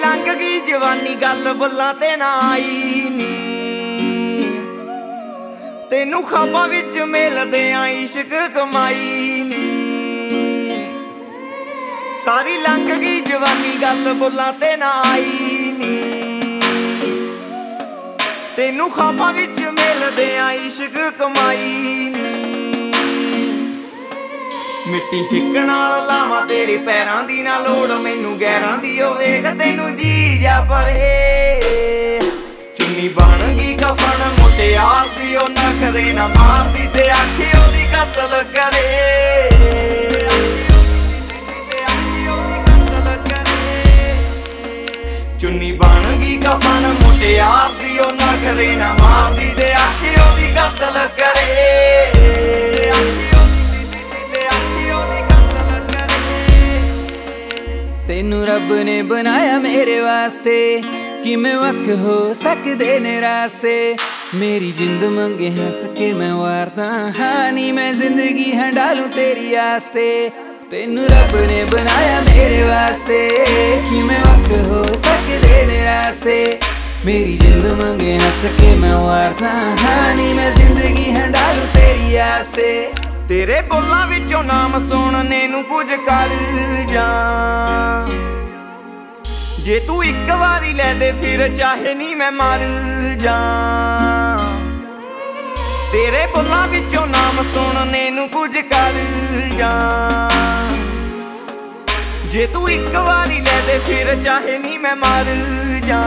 लंघ गई जवानी गल बुल्लां ते ना आई नी तेनू ख्वाबां विच मिलदे आ इश्क कमाई नी सारी लंघ गई जवानी गल बुल्लां ते ना आई नी तेनू ख्वाबां विच मिलदे आ इश्क कमाई नी मिट्टी हिक नाल लावां तेरे पैरां दी ना लोड़ मैनू गैरां दी ओ वेख तैनू जी जा परे चुन्नी बन गई कफन मुटियार दी ओ नखरे ना मारदी ते आखी ओदी कतल करे चुन्नी बन गई कफन मुटियार दी ओ नखरे ना मारदी ते आखी ओदी कतल करे तेनू रब ने बनाया मेरे वास्ते कि मैं वख हो सकदे ने रास्ते मेरी जिंद मंगे हंस के मैं वारदा हाँ नी मैं जिंदगी हंडालू तेरी आस्ते तेनू रब ने बनाया मेरे वास्ते कि मैं वख हो सकदे ने रास्ते मेरी जिंद मंगे हंस के मैं वारदा हाँ नी मैं जिंदगी हंडालू तेरी आस्ते तेरे बोलां विचों नाम सुनने नू कुछ कर जा जे तू एक वारी लै दे फिर चाहे नी मैं मर जा तेरे बोलां विचों नाम सुनने नू कुछ कर जा जे तू एक वारी लै दे फिर चाहे नी मैं मर जा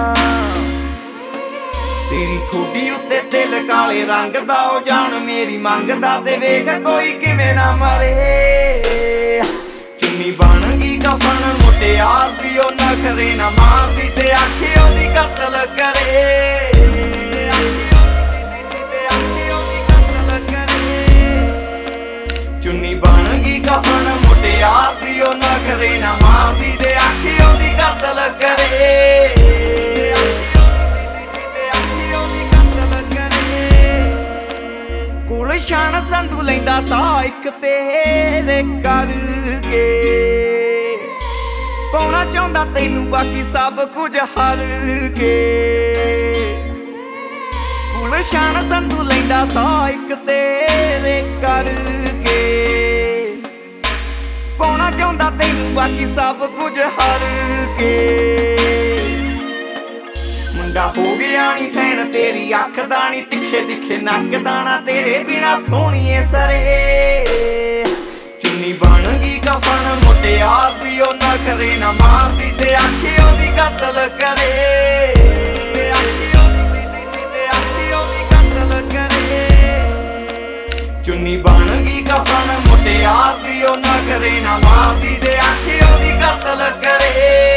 तेरी ठोडी उत्ते दिल काले रंग दा ओ जान मेरी मंगदा ते वेख कोई किवें ना मरे चुन्नी बन गई कफन मुटियार दी ओ नखरे ना मारदी ते आखी ओदी कतल करे चुन्नी बन गई कफन मुटियार दी ओ नखरे ना मारदी ते आखी ओदी कतल करे शान संधू लैंदा सा इक तेरे करके पाउणा चाहुंदा तैनू बाकी सब कुछ हर के कुल शान संधू लैंदा सा इक तेरे करके पाउणा चाहुंदा तैनू बाकी सब कुछ हर के मुंडा हो गया नी सैन तेरी अख दा नी तिखे तिखे नक दाना तेरे बिना सोहणीए सरे चुन्नी बन गई कफन मुटियार दी ओ नखरे ना मारदी ते आखी ओदी कतल करे चुन्नी बन गई कफन मुटियार दी ओ नखरे ना मारदी ते आखी ओदी कतल करे।